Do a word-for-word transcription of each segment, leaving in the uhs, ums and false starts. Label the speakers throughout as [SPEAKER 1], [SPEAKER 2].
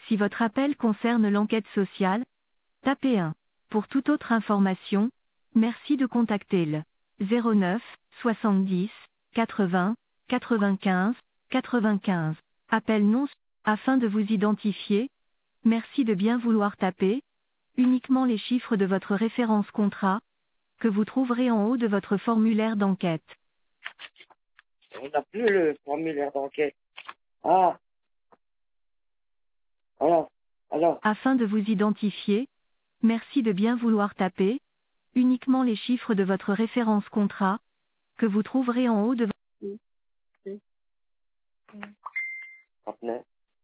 [SPEAKER 1] Si votre appel concerne l'enquête sociale, tapez un. Pour toute autre information, merci de contacter le zéro neuf soixante-dix quatre-vingts quatre-vingt-quinze quatre-vingt-quinze. Appel non afin de vous identifier. Merci de bien vouloir taper uniquement les chiffres de votre référence contrat que vous trouverez en haut de votre formulaire d'enquête.
[SPEAKER 2] On n'a plus le formulaire d'enquête. Ah. Alors, alors.
[SPEAKER 1] Afin de vous identifier, merci de bien vouloir taper uniquement les chiffres de votre référence contrat que vous trouverez en haut de votre...
[SPEAKER 2] trente-neuf.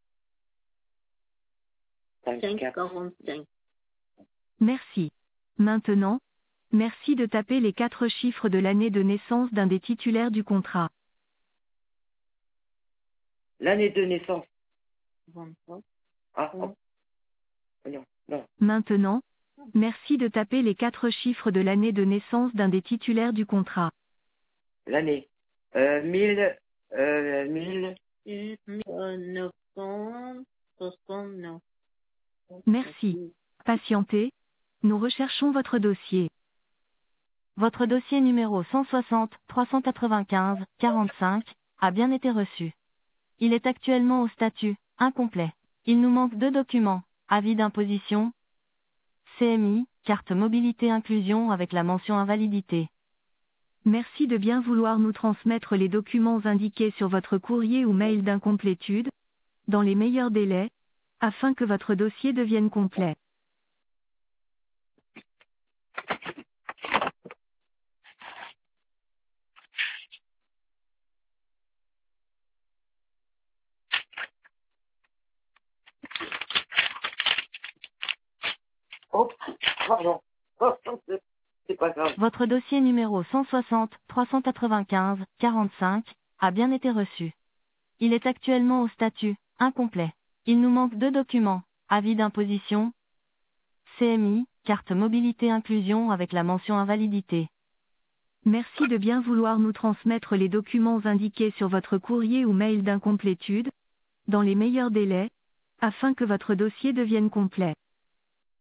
[SPEAKER 3] cinq quarante-cinq.
[SPEAKER 1] Merci. Maintenant, merci de taper les quatre chiffres de l'année de naissance d'un des titulaires du contrat.
[SPEAKER 2] L'année de naissance.
[SPEAKER 3] vingt-trois.
[SPEAKER 2] Ah, oh. Non, non.
[SPEAKER 1] Maintenant, merci de taper les quatre chiffres de l'année de naissance d'un des titulaires du contrat.
[SPEAKER 2] L'année. Euh, mille, euh, mille.
[SPEAKER 3] neuf cent soixante-neuf.
[SPEAKER 1] Merci. Patientez. Nous recherchons votre dossier. Votre dossier numéro cent soixante trois cent quatre-vingt-quinze quarante-cinq a bien été reçu. Il est actuellement au statut incomplet. Il nous manque deux documents, avis d'imposition, C M I, carte mobilité inclusion avec la mention invalidité. Merci de bien vouloir nous transmettre les documents indiqués sur votre courrier ou mail d'incomplétude, dans les meilleurs délais, afin que votre dossier devienne complet.
[SPEAKER 2] Oh, pardon. Oh, c'est pas grave.
[SPEAKER 1] Votre dossier numéro cent soixante trois cent quatre-vingt-quinze quarante-cinq a bien été reçu. Il est actuellement au statut incomplet. Il nous manque deux documents, avis d'imposition, C M I, carte mobilité inclusion avec la mention invalidité. Merci de bien vouloir nous transmettre les documents indiqués sur votre courrier ou mail d'incomplétude, dans les meilleurs délais, afin que votre dossier devienne complet.